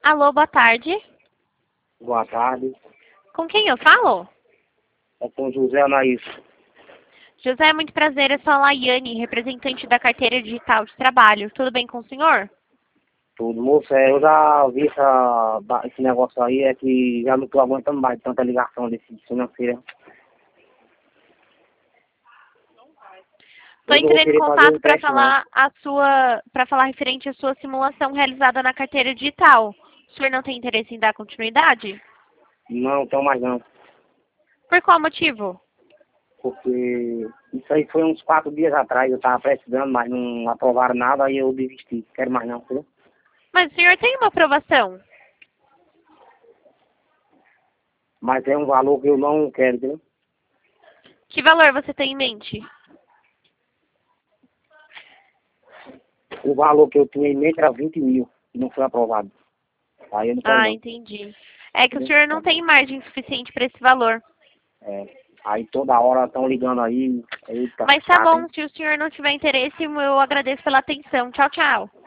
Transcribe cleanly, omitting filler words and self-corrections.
Alô, boa tarde. Boa tarde. Com quem eu falo? É com José Anaís. José, muito prazer. Eu sou a Laiane, representante da carteira digital de trabalho. Tudo bem com o senhor? Tudo, moço, eu já vi esse negócio aí, é que já não estou aguentando mais tanta ligação desse financeiro. Estou Eu não vou entrando em querer fazer contato um teste, não. para falar referente à sua simulação realizada na carteira digital. O senhor não tem interesse em dar continuidade? Não, então mais não. Por qual motivo? Porque isso aí foi uns 4 dias atrás, eu estava precisando, mas não aprovaram nada, aí eu desisti. Quero mais não, entendeu? Mas o senhor tem uma aprovação. Mas é um valor que eu não quero, entendeu? Que valor você tem em mente? O valor que eu tinha em mente era 20 mil, e não foi aprovado. Aí eu não quero Ah, não, entendi. É que o entendeu? senhor não tem margem suficiente para esse valor. Aí toda hora estão ligando aí, eita, Mas tá chato, hein? bom, se o senhor não tiver interesse, eu agradeço pela atenção. Tchau, tchau.